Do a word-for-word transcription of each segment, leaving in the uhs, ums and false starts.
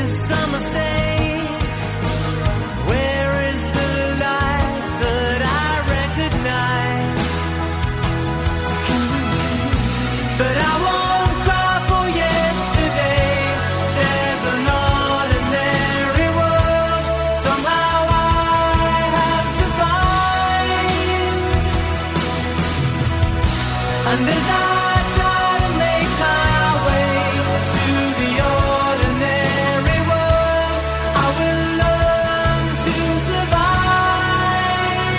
crazy summer say, where is the light that I recognize? But I won't cry for yesterday. There's an ordinary world somehow I have to find. And as I try to make my way to the ordinary world, I will learn to survive.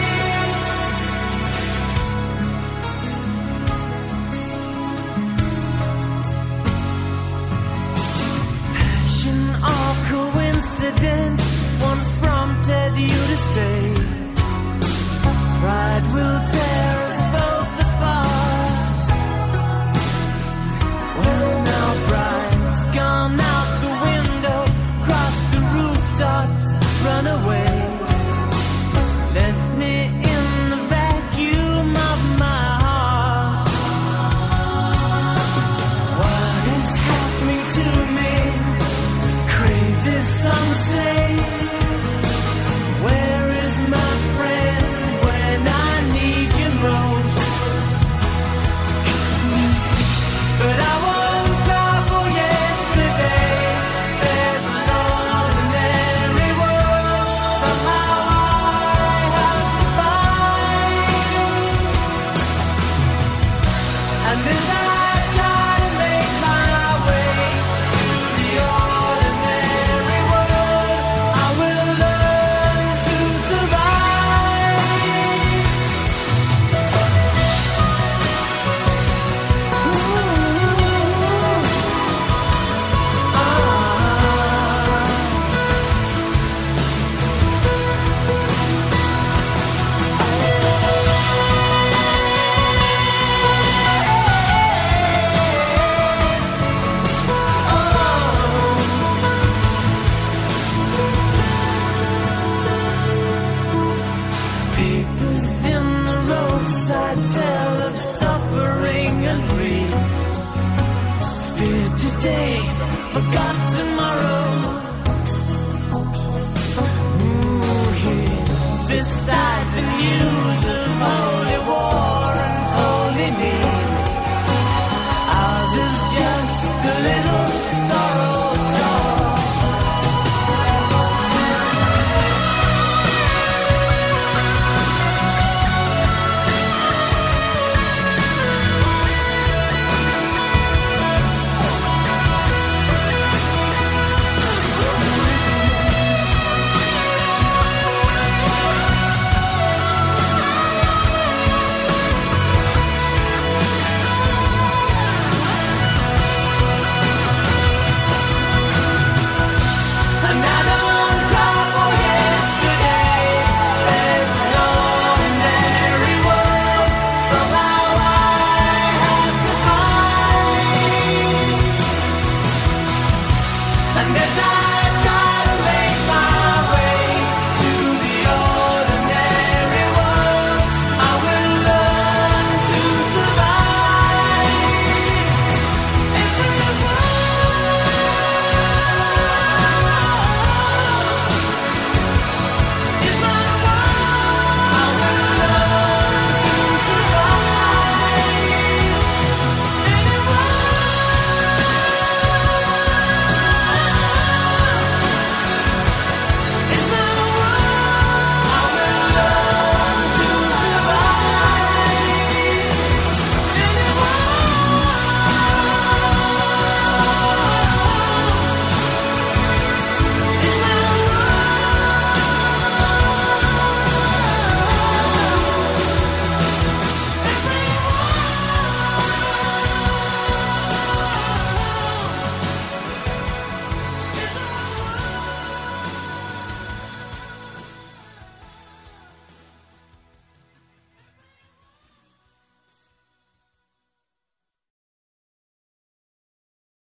Passion or coincidence once prompted you to say, pride will tear us both apart. Well, now pride's gone out the window, cross the rooftops, run away. Left me in the vacuum of my heart. What is happening to me? Crazy some say. Where is my friend when I need you most? But I won't cry for yesterday. There's an ordinary world somehow I have to find. And as I try to make my way to the ordinary world, I will learn to survive. Papers in the roadside tell of suffering and grief. Fear today, forgot tomorrow. Ooh, here beside the news of holy war and holy need. Ours is just a little sorrow talk. And I don't cry for yesterday. There's an ordinary world somehow I have to find. And as I